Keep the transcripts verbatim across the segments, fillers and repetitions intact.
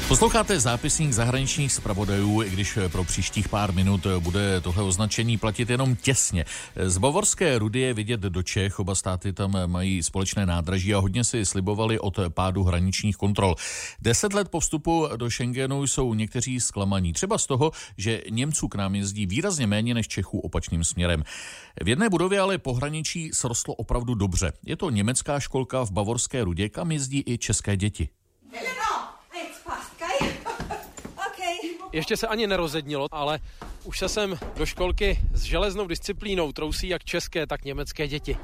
Posloucháte zápisník zahraničních zpravodajů, i když pro příštích pár minut bude tohle označení platit jenom těsně. Z Bavorské Rudy je vidět do Čech, oba státy tam mají společné nádraží a hodně si slibovali od pádu hraničních kontrol. Deset let po vstupu do Schengenu jsou někteří zklamaní, třeba z toho, že Němců k nám jezdí výrazně méně než Čechů opačným směrem. V jedné budově ale pohraničí srostlo opravdu dobře. Je to německá školka v Bavorské Rudě, kam jezdí i české děti. Ještě se ani nerozednilo, ale už se sem do školky s železnou disciplínou trousí jak české, tak německé děti.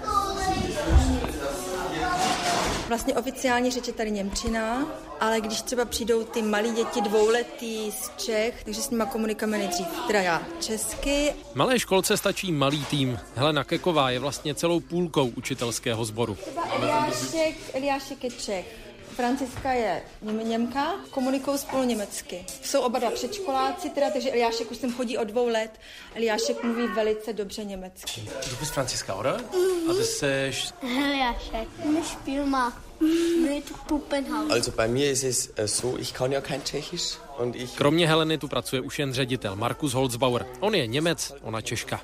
Vlastně oficiální řeč je tady němčina, ale když třeba přijdou ty malí děti dvouletý z Čech, takže s nima komunikujeme nejdřív teda já česky. Malé školce stačí malý tým. Helena Keková je vlastně celou půlkou učitelského sboru. Třeba Eliášek, Eliášek je Čech. Franciska je Němka, komunikují spolu německy. Jsou oba dva předškoláci, teda, takže Eliášek už sem chodí od dvou let. Eliášek mluví velice dobře německy. Du bist Franziska, oder? A das ist Eliášek, my spiel mal mit Puppenhaus. Also bei mir ist es so, ich kann ja kein Tschechisch. Kromě Heleny tu pracuje už jen ředitel Markus Holzbauer. On je Němec, ona Češka.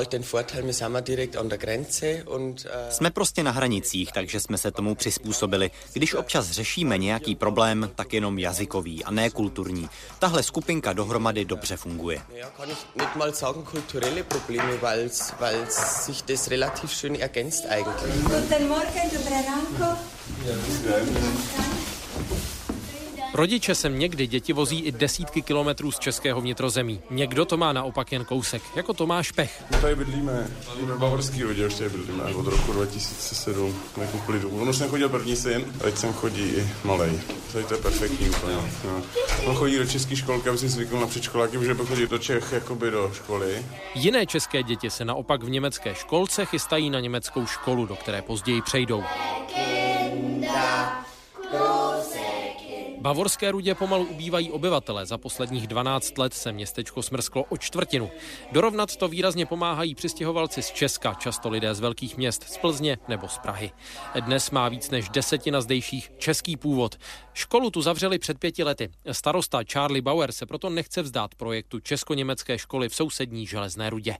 Jsme prostě na hranicích, takže jsme se tomu přizpůsobili. Když občas řešíme nějaký problém, tak jenom jazykový a ne kulturní. Tahle skupinka dohromady dobře funguje. Guten Morgen, dobré ránko. Rodiče sem někdy děti vozí i desítky kilometrů z českého vnitrozemí. Někdo to má naopak jen kousek, jako Tomáš Pech. My tady bydlíme, v Bavorský Rudě, už tady bydlíme až od roku dva tisíce sedm, jako klidu. On už nechodil první syn, teď sem chodí i malej. Tady to je perfektní úplně. No. On chodí do české školky, aby si zvykl na předškoláky, že by chodil do Čech jakoby do školy. Jiné české děti se naopak v německé školce chystají na německou školu, do které později přejdou. Bavorské Rudě pomalu ubývají obyvatele. Za posledních dvanáct let se městečko smrsklo o čtvrtinu. Dorovnat to výrazně pomáhají přistěhovalci z Česka, často lidé z velkých měst, z Plzně nebo z Prahy. Dnes má víc než desetina zdejších český původ. Školu tu zavřeli před pěti lety. Starosta Charlie Bauer se proto nechce vzdát projektu česko-německé školy v sousední Železné Rudě.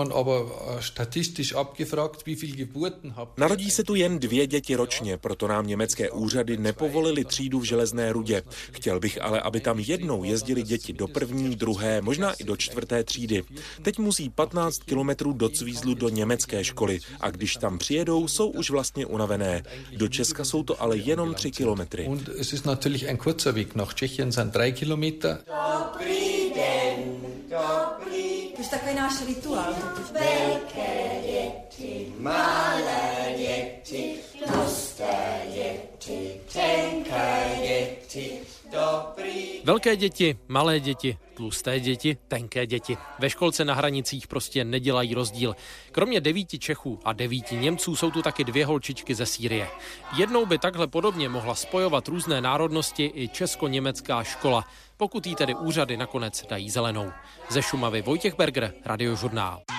Narodí se tu jen dvě děti ročně, proto nám německé úřady nepovolili třídu v Železné Rudě. Chtěl bych ale, aby tam jednou jezdili děti do první, druhé, možná i do čtvrté třídy. Teď musí patnáct kilometrů do Cvízlu do německé školy a když tam přijedou, jsou už vlastně unavené. Do Česka jsou to ale jenom tři kilometry. Natürlich ein kurzer Weg nach Tschechien sind drei Kilometer. Dobrý den, dobrý. To je takový náš rituál. Velké děti, malé děti, tlusté děti, tenké děti, dobrý. Velké děti, malé děti, tlusté děti, tenké děti. Ve školce na hranicích prostě nedělají rozdíl. Kromě devíti Čechů a devíti Němců jsou tu taky dvě holčičky ze Sýrie. Jednou by takhle podobně mohla spojovat různé národnosti i česko-německá škola, pokud jí tedy úřady nakonec dají zelenou. Ze Šumavy Vojtěch Berger, Radiožurnál.